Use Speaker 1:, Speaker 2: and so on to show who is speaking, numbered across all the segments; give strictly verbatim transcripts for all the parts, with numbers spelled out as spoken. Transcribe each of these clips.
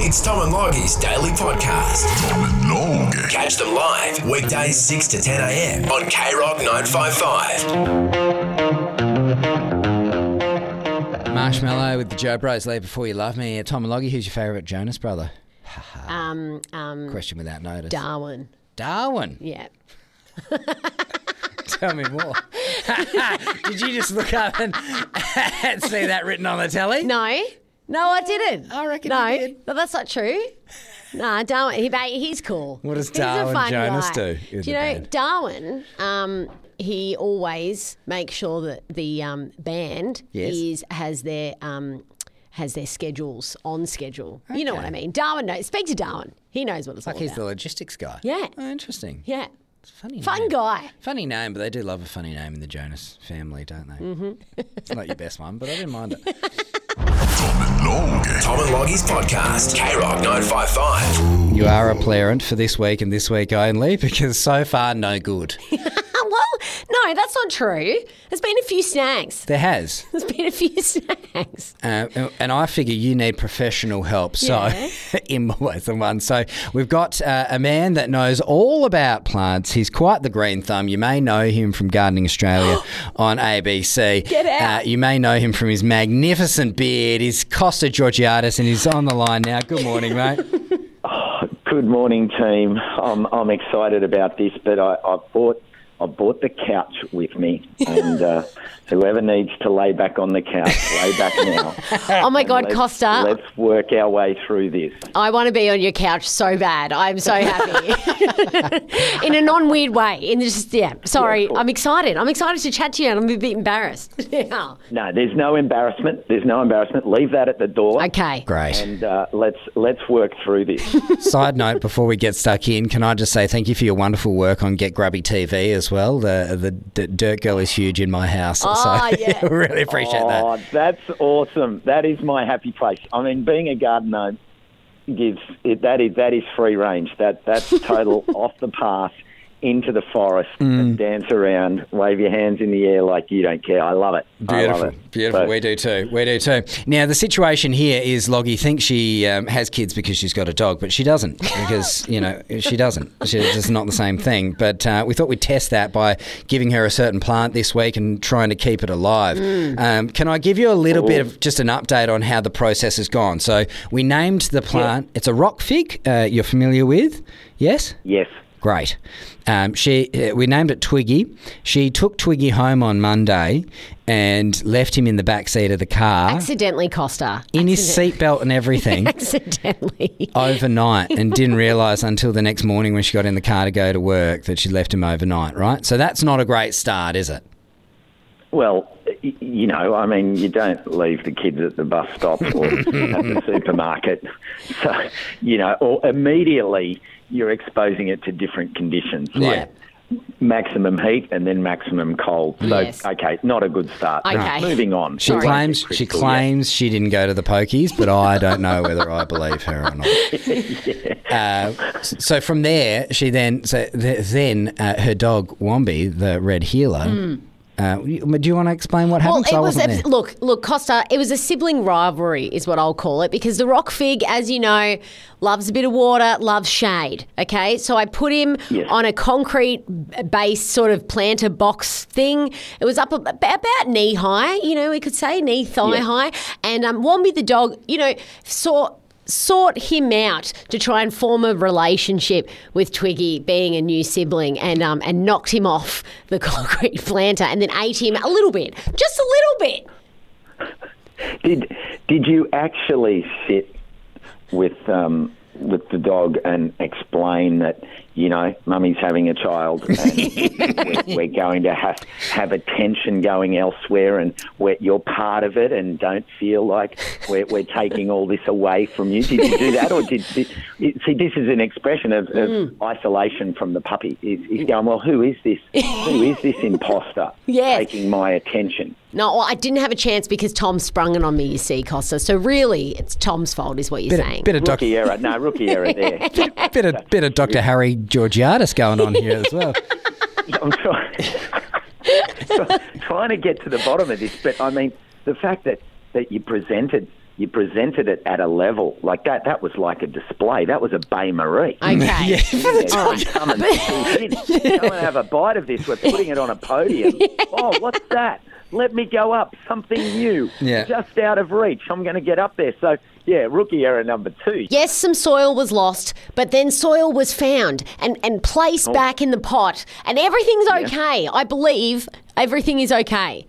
Speaker 1: It's Tom and Loggie's daily podcast.
Speaker 2: Tom and Log.
Speaker 1: Catch them live weekdays six to ten a.m. on K Rock nine five five.
Speaker 3: Marshmallow with the Joe Bros. Leave Before You Love Me. Tom and Loggie, who's your favourite Jonas brother?
Speaker 4: Um, um,
Speaker 3: Question without notice.
Speaker 4: Darwin.
Speaker 3: Darwin?
Speaker 4: Yeah.
Speaker 3: Tell me more. Did you just look up and, and see that written on the telly?
Speaker 4: No. No, I didn't.
Speaker 3: I reckon
Speaker 4: no,
Speaker 3: you did.
Speaker 4: but that's not true. Nah, Darwin, he, mate, he's cool.
Speaker 3: What does
Speaker 4: He's a
Speaker 3: Darwin
Speaker 4: fun
Speaker 3: Jonas
Speaker 4: guy.
Speaker 3: do in
Speaker 4: Do you
Speaker 3: the
Speaker 4: know,
Speaker 3: band?
Speaker 4: Darwin, um, he always makes sure that the um, band
Speaker 3: Yes.
Speaker 4: is has their um, has their schedules on schedule. You know
Speaker 3: Okay.
Speaker 4: what I mean? Darwin knows. Speak to Darwin. He knows what it's
Speaker 3: Like
Speaker 4: all
Speaker 3: he's
Speaker 4: about.
Speaker 3: the logistics guy.
Speaker 4: Yeah.
Speaker 3: Oh, interesting.
Speaker 4: Yeah.
Speaker 3: It's a funny
Speaker 4: Fun
Speaker 3: name.
Speaker 4: guy.
Speaker 3: Funny name, but they do love a funny name in the Jonas family, don't they? Mm-hmm. It's not your best one, but I didn't mind it.
Speaker 2: Tom and Log.
Speaker 1: Tom and Loggie's podcast. K Rock nine five five.
Speaker 3: You are a parent for this week and this week only because so far no good.
Speaker 4: Well, no, that's not true. There's been a few snags.
Speaker 3: There has.
Speaker 4: There's been a few snags.
Speaker 3: Uh, and I figure you need professional help. So,
Speaker 4: Yeah.
Speaker 3: in ways than one. So, we've got uh, a man that knows all about plants. He's quite the green thumb. You may know him from Gardening Australia on A B C.
Speaker 4: Get out.
Speaker 3: Uh, you may know him from his magnificent beard. He's Costa Georgiadis, and he's on the line now. Good morning, mate.
Speaker 5: Good morning, team. I'm I'm excited about this, but I, I bought I bought the couch with me, and uh, whoever needs to lay back on the couch, lay back now.
Speaker 4: Oh my God,
Speaker 5: Let's-
Speaker 4: Costa.
Speaker 5: Let's work our way through this.
Speaker 4: I want to be on your couch so bad. I'm so happy. In a non-weird way. In just yeah. Sorry,
Speaker 5: Yeah, cool.
Speaker 4: I'm excited. I'm excited to chat to you, and I'm a bit embarrassed. Yeah.
Speaker 5: No, there's no embarrassment. There's no embarrassment. Leave that at the door.
Speaker 4: Okay.
Speaker 3: Great.
Speaker 5: And uh, let's let's work through this.
Speaker 3: Side note, before we get stuck in, can I just say thank you for your wonderful work on Get Grubby T V as well. The the D- Dirt Girl is huge in my house.
Speaker 4: Oh,
Speaker 3: so
Speaker 4: yeah.
Speaker 3: really appreciate that.
Speaker 5: Oh, that's awesome. That is my happy place. I mean, being a gardener gives it, that is that is free range. That that's total off the path into the forest
Speaker 3: Mm.
Speaker 5: and dance around, wave your hands in the air like you don't care. I love it. I
Speaker 3: Beautiful,
Speaker 5: love it.
Speaker 3: beautiful.
Speaker 5: So-
Speaker 3: We do too. We do too. Now, the situation here is Loggie thinks she um, has kids because she's got a dog, but she doesn't because, you know, she doesn't. She, it's just not the same thing. But uh, we thought we'd test that by giving her a certain plant this week and trying to keep it alive. Um, can I give you a little bit of just an update on how the process has gone? So we named the plant. It's a rock fig uh, you're familiar with, yes?
Speaker 5: Yes.
Speaker 3: Great. Um, she, uh, we named it Twiggy. She took Twiggy home on Monday and left him in the back seat of the car
Speaker 4: Accidentally, Costa.
Speaker 3: in his
Speaker 4: Accident-
Speaker 3: seatbelt and everything
Speaker 4: Accidentally.
Speaker 3: overnight and didn't realise until the next morning when she got in the car to go to work that she'd left him overnight, right? So that's not a great start, is it?
Speaker 5: Well, y- you know, I mean, you don't leave the kids at the bus stop or at the supermarket. So, you know, or immediately you're exposing it to different conditions, like maximum heat and then maximum cold. So,
Speaker 4: Yes.
Speaker 5: okay, not a good start.
Speaker 4: Okay.
Speaker 5: Moving on.
Speaker 3: She
Speaker 5: Sorry.
Speaker 3: claims she
Speaker 5: Crystal,
Speaker 3: claims she didn't go to the pokies, but I don't know whether I believe her or not. Uh, so from there, she then so th- then uh, her dog Wombi, the red heeler. Uh, do you want to explain what
Speaker 4: Well,
Speaker 3: happened? 'Cause
Speaker 4: it
Speaker 3: I
Speaker 4: was
Speaker 3: wasn't
Speaker 4: a,
Speaker 3: there.
Speaker 4: look, look, Costa. It was a sibling rivalry, is what I'll call it, because the rock fig, as you know, loves a bit of water, loves shade. Okay, so I put him
Speaker 5: Yes.
Speaker 4: on a concrete-based sort of planter box thing. It was up ab- about knee high, you know, we could say knee thigh
Speaker 5: Yeah.
Speaker 4: high, and um, Wombi the dog, you know, saw. sought him out to try and form a relationship with Twiggy, being a new sibling, and um, and knocked him off the concrete planter and then ate him a little bit, just a little bit.
Speaker 5: Did did you actually sit with um, with the dog and explain that, you know, mummy's having a child and we're, we're going to have have a tension going elsewhere, and we're, you're part of it, and don't feel like we're, we're taking all this away from you? Did you do that, or did, did see? This is an expression of, of
Speaker 4: Mm.
Speaker 5: isolation from the puppy. He's, he's going, well, who is this? Who is this imposter
Speaker 4: Yes.
Speaker 5: taking my attention?
Speaker 4: No, well, I didn't have a chance because Tom sprung it on me, you see, Costa. So really, it's Tom's fault, is what you're
Speaker 3: Bit
Speaker 4: saying.
Speaker 3: of, bit of doc-
Speaker 5: Rookie error. No, rookie error there.
Speaker 3: bit of bit of Doctor Harry Georgiadis going on here as well.
Speaker 5: I'm trying, trying to get to the bottom of this, but I mean, the fact that, that you presented you presented it at a level like that. That was like a display. That was a Bain Marie.
Speaker 4: Okay.
Speaker 5: Yeah, come, and, come and have a bite of this. We're putting it on a podium. Yeah. Oh, what's that? Let me go up. Something new.
Speaker 3: Yeah.
Speaker 5: Just out of reach. I'm going to get up there. So, yeah, rookie error number two.
Speaker 4: Yes, some soil was lost, but then soil was found and, and placed
Speaker 5: Oh.
Speaker 4: back in the pot. And everything's okay. I believe everything is okay.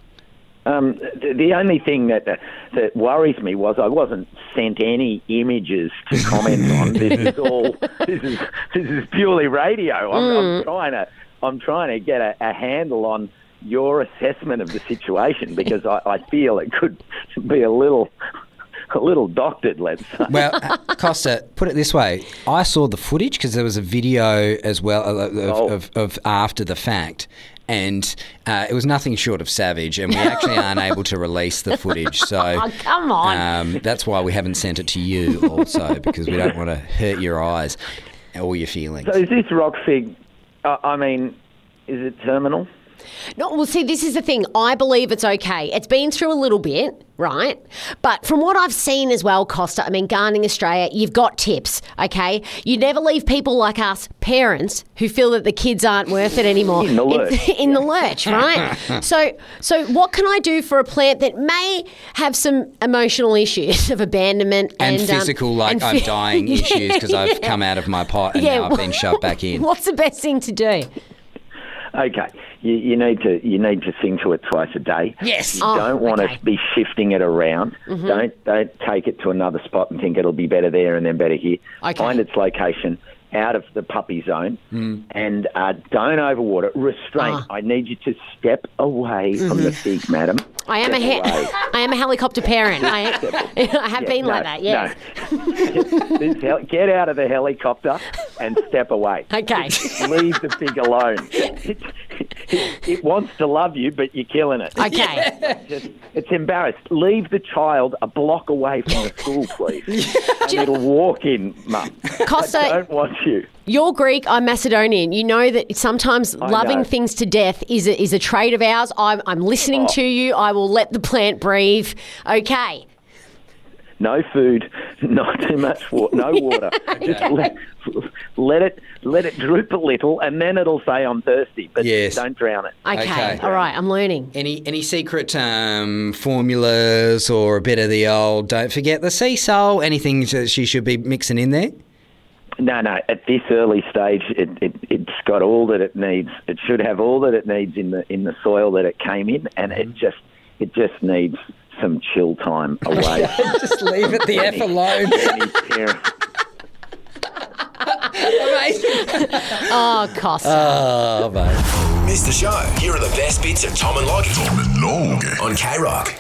Speaker 5: Um, the, the only thing that uh, that worries me was I wasn't sent any images to comment on. This is all. This is this is purely radio. I'm,
Speaker 4: Mm.
Speaker 5: I'm trying to I'm trying to get a, a handle on your assessment of the situation because I, I feel it could be a little a little doctored. Let's say.
Speaker 3: Well, uh, Costa, put it this way: I saw the footage because there was a video as well of,
Speaker 5: Oh.
Speaker 3: of, of after the fact. And uh, it was nothing short of savage, and we actually aren't able to release the footage. So,
Speaker 4: Oh, come on.
Speaker 3: Um, that's why we haven't sent it to you, also, because we don't want to hurt your eyes or your feelings.
Speaker 5: So is this rock fig? Uh, I mean, is it terminal?
Speaker 4: No, well, see, this is the thing. I believe it's okay. It's been through a little bit, right? But from what I've seen as well, Costa, I mean, Gardening Australia, you've got tips, okay? You never leave people like us, parents, who feel that the kids aren't worth it anymore.
Speaker 5: In the lurch.
Speaker 4: In, in the lurch, right? so, so what can I do for a plant that may have some emotional issues of abandonment
Speaker 3: And,
Speaker 4: and, um,
Speaker 3: physical, like
Speaker 4: and
Speaker 3: I'm
Speaker 4: phy-
Speaker 3: dying
Speaker 4: Yeah,
Speaker 3: issues because I've
Speaker 4: yeah.
Speaker 3: come out of my pot and
Speaker 4: Yeah,
Speaker 3: now I've been shoved back in.
Speaker 4: What's the best thing to do?
Speaker 5: Okay, you, you need to you need to sing to it twice a day.
Speaker 3: Yes.
Speaker 5: You
Speaker 4: Oh,
Speaker 5: don't want
Speaker 4: okay.
Speaker 5: to be shifting it around.
Speaker 4: Mm-hmm.
Speaker 5: Don't don't take it to another spot and think it'll be better there and then better here.
Speaker 4: Okay.
Speaker 5: Find its location out of the puppy zone and uh, don't overwater. Restraint.
Speaker 4: Ah.
Speaker 5: I need you to step away from the fig, madam.
Speaker 4: I am a
Speaker 5: Step
Speaker 4: he-
Speaker 5: away.
Speaker 4: I am a helicopter parent. I, I have
Speaker 5: Yeah,
Speaker 4: been
Speaker 5: no,
Speaker 4: like that. Yes.
Speaker 5: no. This hel- Get out of the helicopter and step away.
Speaker 4: Okay.
Speaker 5: Leave the pig alone. It, it, it wants to love you, but you're killing it.
Speaker 4: Okay.
Speaker 5: Just, it's embarrassed. Leave the child a block away from the school, please. And it'll walk in, mum.
Speaker 4: Costa-
Speaker 5: I don't want you.
Speaker 4: You're Greek, I'm Macedonian. You know that sometimes
Speaker 5: I
Speaker 4: loving
Speaker 5: know.
Speaker 4: things to death is a, is a trait of ours. I'm, I'm listening
Speaker 5: Oh.
Speaker 4: to you. I will let the plant breathe. Okay.
Speaker 5: No food, not too much water, no water. Just let, let it let it droop a little, and then it'll say I'm thirsty. But
Speaker 3: Yes.
Speaker 5: don't drown it.
Speaker 4: Okay.
Speaker 3: Okay.
Speaker 4: All right. I'm learning.
Speaker 3: Any any secret um, formulas or a bit of the old, don't forget the sea salt, anything that she should be mixing in there?
Speaker 5: No, no. At this early stage, it, it it's got all that it needs. It should have all that it needs in the in the soil that it came in, and it just it just needs some chill time away.
Speaker 3: Just leave it the F alone.
Speaker 5: Any parent-
Speaker 4: Oh, Costa.
Speaker 3: Oh, mate.
Speaker 1: Missed the show? Here are the best bits of Tom and Lockie
Speaker 2: Tom and Logie.
Speaker 1: on K-Rock.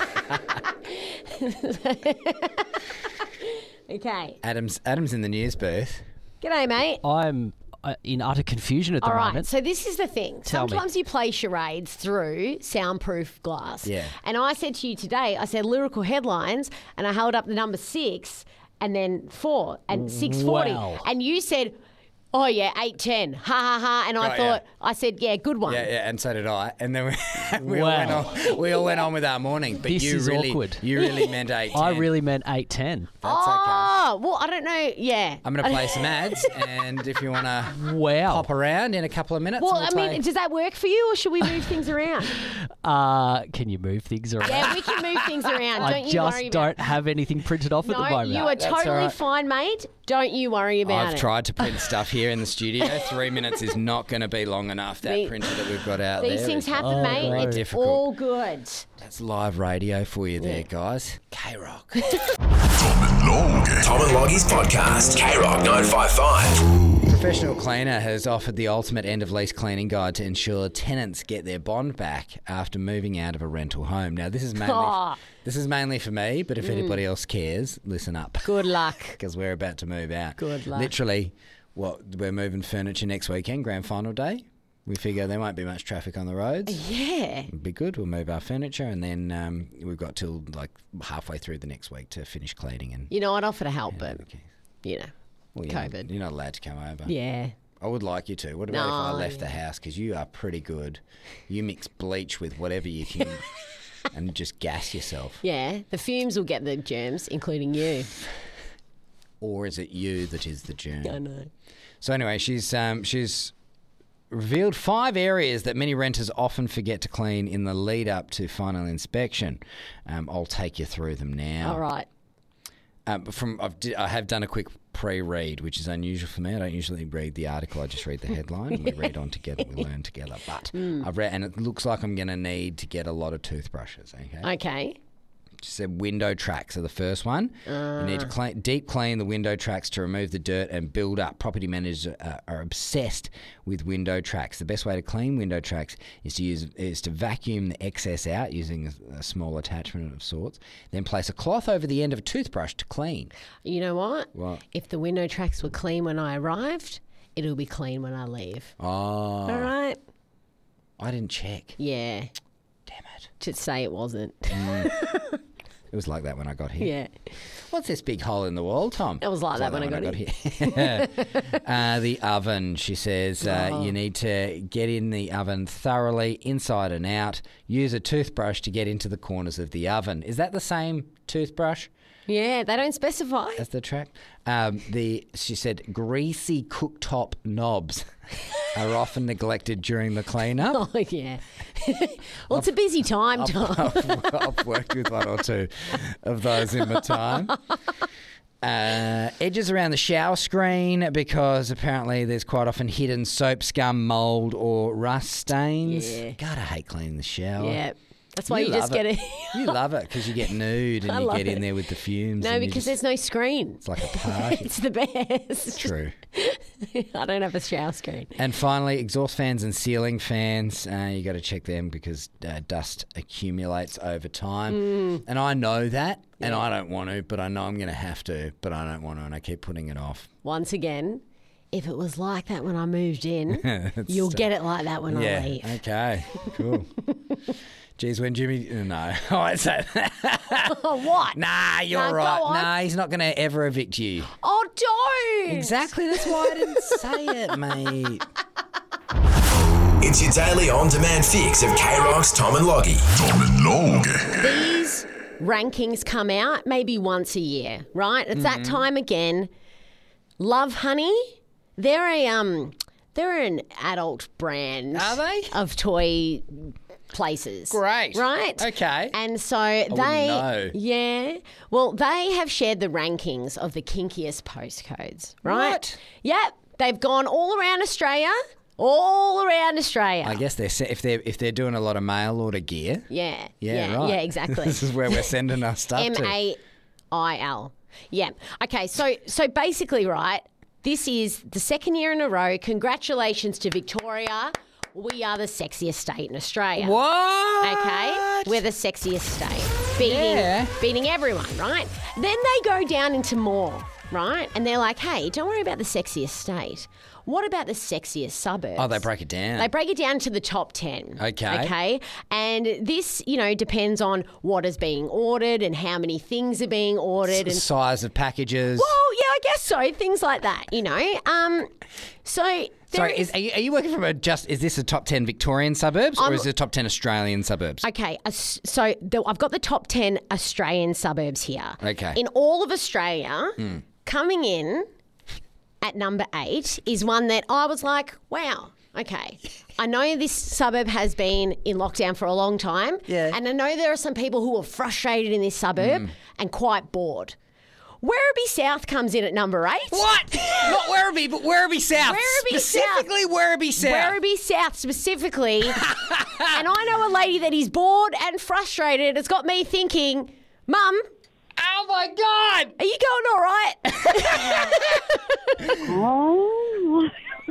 Speaker 4: Okay.
Speaker 3: Adam's Adam's in the news booth.
Speaker 4: G'day, mate.
Speaker 6: I'm uh, in utter confusion at the
Speaker 4: All right,
Speaker 6: moment.
Speaker 4: so this is the thing.
Speaker 6: Tell me.
Speaker 4: Sometimes you play charades through soundproof glass.
Speaker 3: Yeah.
Speaker 4: And I said to you today, I said lyrical headlines, and I held up the number six and then four and six forty.
Speaker 6: Wow.
Speaker 4: And you said, oh, yeah, eight ten. Ha, ha, ha. And I
Speaker 3: Right,
Speaker 4: thought,
Speaker 3: yeah.
Speaker 4: I said, yeah, good one.
Speaker 3: Yeah, yeah, and so did I. And then we, we all went
Speaker 6: Wow.
Speaker 3: on. We all went on with our morning. But
Speaker 6: This
Speaker 3: you
Speaker 6: is
Speaker 3: really,
Speaker 6: awkward.
Speaker 3: you really meant eight.
Speaker 6: I really meant eight ten.
Speaker 3: That's okay.
Speaker 4: Oh, well, I don't know. Yeah.
Speaker 3: I'm going to play some ads, and if you want to
Speaker 6: Wow.
Speaker 3: pop around in a couple of minutes,
Speaker 4: Well,
Speaker 3: we'll
Speaker 4: I mean,
Speaker 3: take-
Speaker 4: does that work for you, or should we move things around?
Speaker 6: Uh, can you move things around?
Speaker 4: Yeah, we can move things around. Don't
Speaker 6: I
Speaker 4: you
Speaker 6: just
Speaker 4: worry
Speaker 6: don't
Speaker 4: about
Speaker 6: have anything printed off at the
Speaker 4: No,
Speaker 6: moment.
Speaker 4: you are
Speaker 3: That's all
Speaker 4: totally
Speaker 3: right.
Speaker 4: fine, mate. Don't you worry about
Speaker 3: I've
Speaker 4: it.
Speaker 3: tried to print stuff here in the studio. Three minutes is not going to be long enough. That
Speaker 4: The-
Speaker 3: printer that we've got out
Speaker 4: These
Speaker 3: there
Speaker 4: things
Speaker 3: is-
Speaker 4: happen,
Speaker 6: Oh,
Speaker 4: mate.
Speaker 6: great.
Speaker 4: It's
Speaker 3: Difficult.
Speaker 4: all good.
Speaker 3: That's live radio for you there, guys. K-Rock.
Speaker 2: Tom and Logie.
Speaker 1: Tom and Loggie's podcast. K-Rock nine five five.
Speaker 3: Professional Cleaner has offered the ultimate end-of-lease cleaning guide to ensure tenants get their bond back after moving out of a rental home. Now, this is mainly
Speaker 4: Oh.
Speaker 3: this is mainly for me, but if anybody else cares, listen up.
Speaker 4: Good luck.
Speaker 3: Because we're about to move out.
Speaker 4: Good luck.
Speaker 3: Literally, what we're moving furniture next weekend, grand final day. We figure there won't be much traffic on the roads.
Speaker 4: Yeah.
Speaker 3: Be good. We'll move our furniture, and then um, we've got till like halfway through the next week to finish cleaning. And
Speaker 4: You know, I'd offer to help, but,
Speaker 3: okay.
Speaker 4: you know,
Speaker 3: Well, you're not-
Speaker 4: COVID.
Speaker 3: you're not allowed to come over.
Speaker 4: Yeah.
Speaker 3: I would like you to. What about if I
Speaker 4: No,
Speaker 3: left
Speaker 4: yeah.
Speaker 3: the house? Because you are pretty good. You mix bleach with whatever you can and just gas yourself.
Speaker 4: Yeah, the fumes will get the germs, including you.
Speaker 3: Or is it you that is the germ?
Speaker 4: I know.
Speaker 3: So anyway, she's um, she's revealed five areas that many renters often forget to clean in the lead up to final inspection. Um, I'll take you through them now.
Speaker 4: All right.
Speaker 3: Um, from I've di- I have done a quick pre-read, which is unusual for me. I don't usually read the article. I just read the headline. And we read on together. We learn together. But
Speaker 4: Mm.
Speaker 3: I've read, and it looks like I'm going to need to get a lot of toothbrushes. Okay.
Speaker 4: Okay.
Speaker 3: She said window tracks are the first one. You need to clean, deep clean the window tracks to remove the dirt and build up. Property managers uh, are obsessed with window tracks. The best way to clean window tracks is to use is to vacuum the excess out using a, a small attachment of sorts. Then place a cloth over the end of a toothbrush to clean.
Speaker 4: You know what?
Speaker 3: What?
Speaker 4: If the window tracks were clean when I arrived, it'll be clean when I leave.
Speaker 3: Oh,
Speaker 4: All right.
Speaker 3: I didn't check.
Speaker 4: Yeah.
Speaker 3: Damn it.
Speaker 4: To say it wasn't.
Speaker 3: It was like that when I got here.
Speaker 4: Yeah.
Speaker 3: What's this big hole in the wall, Tom?
Speaker 4: It was like that when I got
Speaker 3: here. uh, the oven, she says, uh,
Speaker 4: Oh.
Speaker 3: you need to get in the oven thoroughly, inside and out. Use a toothbrush to get into the corners of the oven. Is that the same toothbrush
Speaker 4: Yeah, they don't specify.
Speaker 3: as the track? Um, the she said, greasy cooktop knobs are often neglected during the cleanup.
Speaker 4: Oh, yeah. Well, it's a busy time, Tom.
Speaker 3: I've, I've worked with one or two of those in my time. Uh, edges around the shower screen because apparently there's quite often hidden soap, scum, mould or rust stains.
Speaker 4: Yeah.
Speaker 3: God, I hate cleaning the shower.
Speaker 4: Yeah. That's why you, just
Speaker 3: love
Speaker 4: get
Speaker 3: it.
Speaker 4: it.
Speaker 3: You love it because you get nude and
Speaker 4: I
Speaker 3: you
Speaker 4: love
Speaker 3: get in
Speaker 4: it.
Speaker 3: there with the fumes.
Speaker 4: No,
Speaker 3: and you
Speaker 4: because
Speaker 3: just,
Speaker 4: there's no screen.
Speaker 3: it's like a party.
Speaker 4: It's the best.
Speaker 3: True.
Speaker 4: I don't have a shower screen.
Speaker 3: And finally, exhaust fans and ceiling fans. Uh, you got to check them because uh, dust accumulates over time.
Speaker 4: Mm.
Speaker 3: And I know that, and I don't want to, but I know I'm going to have to, but I don't want to, and I keep putting it off.
Speaker 4: Once again, if it was like that when I moved in, you'll get it like that when
Speaker 3: yeah.
Speaker 4: I leave.
Speaker 3: Okay. Cool. Geez, when Jimmy... No, I won't say that.
Speaker 4: Oh, what?
Speaker 3: Nah, you're
Speaker 4: No, go
Speaker 3: right.
Speaker 4: on.
Speaker 3: Nah, he's not going to ever evict you.
Speaker 4: Oh, don't.
Speaker 3: Exactly. That's why I didn't say it, mate.
Speaker 1: It's your daily on-demand fix of K-Rock's Tom and Loggy.
Speaker 2: Tom and Logie.
Speaker 4: These rankings come out maybe once a year, right? It's that time again. Love Honey, they're a um, they're an adult brand.
Speaker 3: Are they?
Speaker 4: Of toy places.
Speaker 3: Great.
Speaker 4: Right?
Speaker 3: Okay.
Speaker 4: And so
Speaker 3: wouldn't
Speaker 4: they
Speaker 3: know.
Speaker 4: yeah. Well, they have shared the rankings of the kinkiest postcodes, right?
Speaker 3: What?
Speaker 4: Yep. They've gone all around Australia. All around Australia.
Speaker 3: I guess they're se- if they're if they're doing a lot of mail order gear.
Speaker 4: Yeah.
Speaker 3: Yeah,
Speaker 4: Yeah,
Speaker 3: right.
Speaker 4: yeah, exactly.
Speaker 3: This is where we're sending our stuff
Speaker 4: M
Speaker 3: to.
Speaker 4: A I L. Yeah. Okay, so so basically, right, this is the second year in a row. Congratulations to Victoria. We are the sexiest state in Australia.
Speaker 3: What?
Speaker 4: Okay? We're the sexiest state. Beating
Speaker 3: Yeah.
Speaker 4: beating everyone, right? Then they go down into more, right? And they're like, hey, don't worry about the sexiest state. What about the sexiest suburbs?
Speaker 3: Oh, they break it down.
Speaker 4: They break it down to the top ten.
Speaker 3: Okay.
Speaker 4: Okay. And this, you know, depends on what is being ordered and how many things are being ordered. And
Speaker 3: size of packages.
Speaker 4: well, yeah, I guess so. Things like that, you know. Um, so there
Speaker 3: Sorry, is, are, you, are you working from a just? Is this a top ten Victorian suburbs or
Speaker 4: I'm-
Speaker 3: is it top ten Australian suburbs?
Speaker 4: Okay, uh, s- so the, I've got the top ten Australian suburbs here.
Speaker 3: Okay.
Speaker 4: In all of Australia, coming in at number eight is one that I was like, wow, okay. I know this suburb has been in lockdown for a long time.
Speaker 3: Yeah.
Speaker 4: And I know there are some people who are frustrated in this suburb and quite bored. Werribee South comes in at number eight.
Speaker 3: What? Not Werribee, but Werribee South.
Speaker 4: Werribee
Speaker 3: Specifically
Speaker 4: South.
Speaker 3: Werribee South.
Speaker 4: Werribee South specifically. And I know a lady that is bored and frustrated. It's got me thinking, Mum,
Speaker 3: Oh my God!
Speaker 4: are you going all right?
Speaker 7: Oh,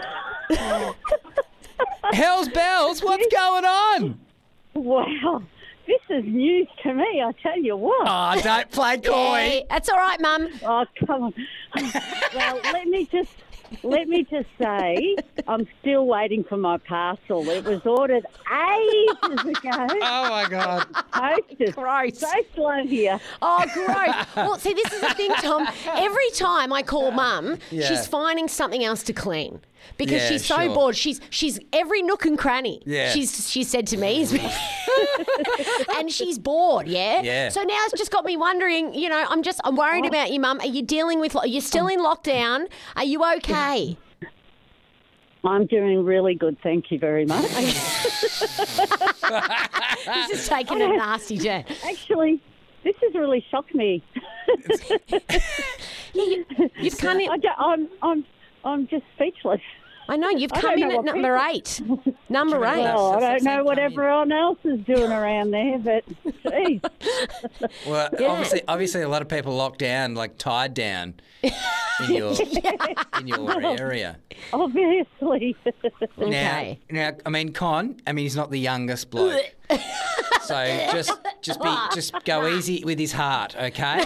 Speaker 3: Hell's bells! What's going on?
Speaker 7: wow. This is news to me, I tell you what.
Speaker 3: Oh, don't play coy.
Speaker 4: Yeah, that's all right, Mum.
Speaker 7: Oh, come on. Well, let me just let me just say, I'm still waiting for my parcel. It was ordered ages ago.
Speaker 3: Oh my God!
Speaker 7: Post is
Speaker 4: Gross.
Speaker 7: so slow here.
Speaker 4: Oh, gross. Well, see, this is the thing, Tom. Every time I call Mum,
Speaker 3: Yeah.
Speaker 4: she's finding something else to clean. Because
Speaker 3: Yeah,
Speaker 4: she's so
Speaker 3: sure.
Speaker 4: bored. She's she's every nook and cranny.
Speaker 3: Yeah.
Speaker 4: She's she said to me, has been, and she's bored, yeah?
Speaker 3: Yeah.
Speaker 4: So now it's just got me wondering, you know, I'm just, I'm worried about you, Mum. Are you dealing with, are you still in lockdown? Are you okay?
Speaker 7: I'm doing really good, thank you very much.
Speaker 4: This is taking a nasty turn.
Speaker 7: Actually, this has really shocked me.
Speaker 4: Yeah, you, you've come in,
Speaker 7: I don't, I'm, I'm, I'm just speechless.
Speaker 4: I know, you've
Speaker 7: I
Speaker 4: come
Speaker 7: don't
Speaker 4: in
Speaker 7: know
Speaker 4: at
Speaker 7: what
Speaker 4: number eight. Number eight.
Speaker 7: Well, I
Speaker 3: That's
Speaker 7: don't
Speaker 3: the
Speaker 7: know
Speaker 3: same
Speaker 7: what
Speaker 3: time.
Speaker 7: everyone else is doing around there, but geez.
Speaker 3: Well,
Speaker 4: Yeah.
Speaker 3: obviously, obviously, a lot of people locked down, like tied down in your in your area.
Speaker 7: Obviously.
Speaker 4: Okay.
Speaker 3: Now, now, I mean, Con. I mean, he's not the youngest bloke, so just just be just go easy with his heart, okay?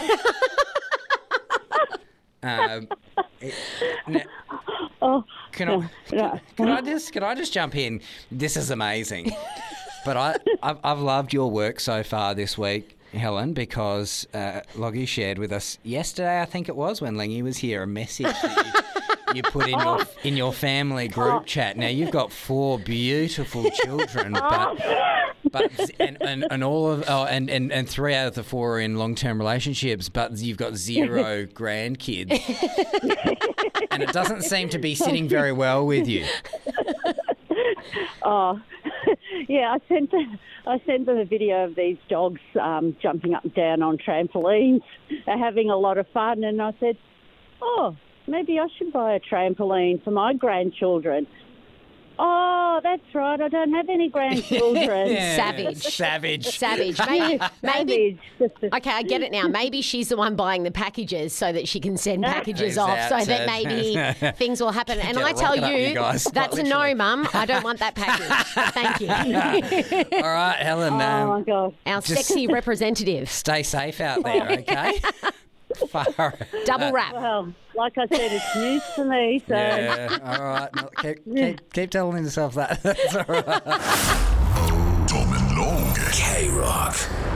Speaker 3: Um, it- now,
Speaker 7: Oh,
Speaker 3: can I
Speaker 7: no.
Speaker 3: can I just can I just jump in? This is amazing, but I I've, I've loved your work so far this week, Helen, because uh, Loggy shared with us yesterday, I think it was, when Lengy was here, a message that you, you put in your in your family group chat. Now you've got four beautiful children, but. But and, and, and all of oh, and, and, and three out of the four are in long term relationships, but you've got zero grandkids, and it doesn't seem to be sitting very well with you.
Speaker 7: Oh, yeah. I sent them, I sent them a video of these dogs um, jumping up and down on trampolines. They're having a lot of fun, and I said, "Oh, maybe I should buy a trampoline for my grandchildren." Oh, that's right. I don't have any grandchildren.
Speaker 3: Yeah.
Speaker 4: Savage.
Speaker 3: Savage.
Speaker 4: Savage. Maybe, maybe.
Speaker 7: Savage.
Speaker 4: Okay, I get it now. Maybe she's the one buying the packages so that she can send packages
Speaker 3: Is
Speaker 4: off
Speaker 3: that
Speaker 4: so
Speaker 3: it?
Speaker 4: that maybe things will happen. And
Speaker 3: Get
Speaker 4: I
Speaker 3: a
Speaker 4: tell
Speaker 3: rocket up,
Speaker 4: you,
Speaker 3: you guys.
Speaker 4: that's
Speaker 3: Quite
Speaker 4: a no,
Speaker 3: literally.
Speaker 4: Mum. I don't want that package. Thank you.
Speaker 3: All right, Helen.
Speaker 7: Oh,
Speaker 3: Um,
Speaker 7: my God.
Speaker 4: Our
Speaker 3: Just-
Speaker 4: sexy representative.
Speaker 3: stay safe out there, okay? Far.
Speaker 4: Double wrap.
Speaker 7: Well, like I said, it's news to me, so...
Speaker 3: Yeah. All right. No, keep, keep, keep telling yourself that. That's all right.
Speaker 2: Tom and Log.
Speaker 1: K Rock.